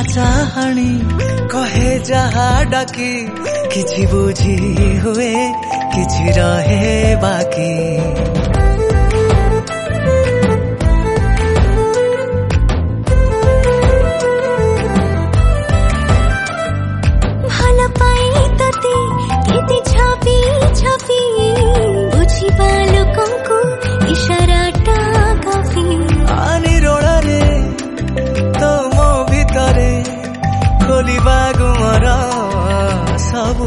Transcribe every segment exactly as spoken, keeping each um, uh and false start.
चाहणी कहे जहा डाकी किछि बुझी हुए किछि रहे बाकी भल पाई तते केते छापी छापी बुझिबा लोकंकु इशाराटा काफी आनी रोड़े तो मो भितरे खोलिबा गुमर सबू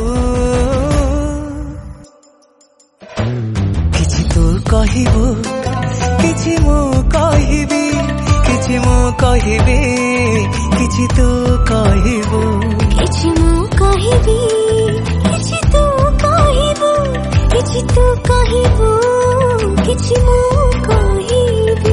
किछि तू कहिबू किछि मु कहिबी किछि मु कहिबी किछि तू कहिबू किछि मु कहिबी किछि तू कहिबू किछि तू कहिबू किछि मु कहिबी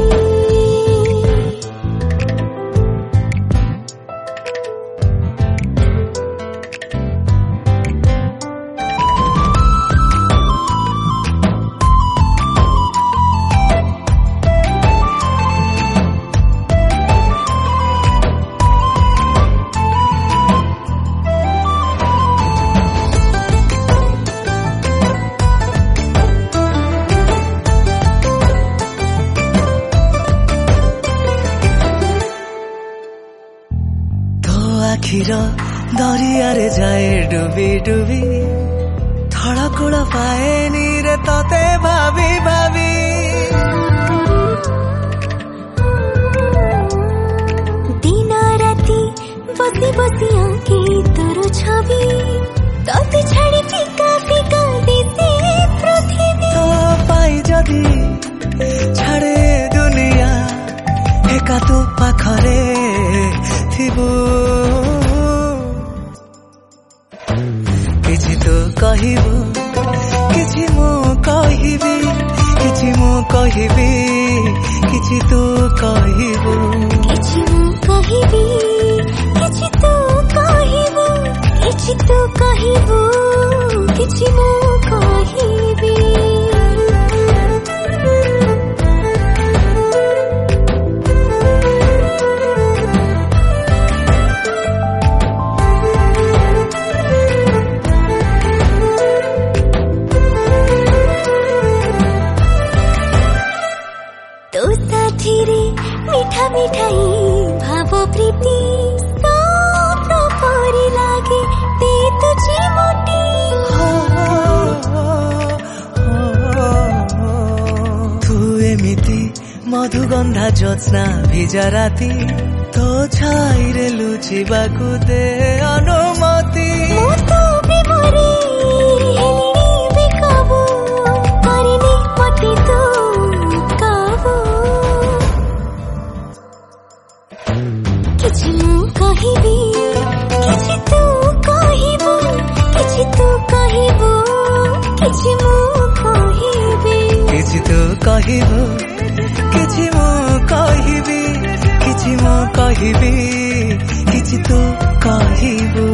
आखिर दरियारे जाए डुबी डुबी थड़कुड़ पाएनी रे तते भाभी भाभी दिन राति बसी बसी आंकी तोर छवि तते छाड़ी फिका फिका दिसे पृथ्वी तो पाई जदी छाड़े दुनिया एका तू पाखरे थिबू किछि तू कहिबू किछि मु कहिबी किछि मु कहिबी किछि तू कहिबू किछि मु कहिबी किछि तू कहिबू किछि तू कहिबू किछि मु कहिबी मीठा मिठाई भाव प्रीति स्वप्न परी लागे ते तुझी मोटी तू एमिति मधुगंधा ज्योत्स्ना भिजा राती तो छाईरे लुचिबाकु दे अनुमति तो भी मोरे हेलिनी बेकाबू करिनी पति तो काबू किछि मु कहिबी किछि तू कहिबू किछि तू कहिबू किछि मु कहिबी किछि तू कहिबू किछि मु कहिबी किछि मु कहिबी किछि तू कहिबू।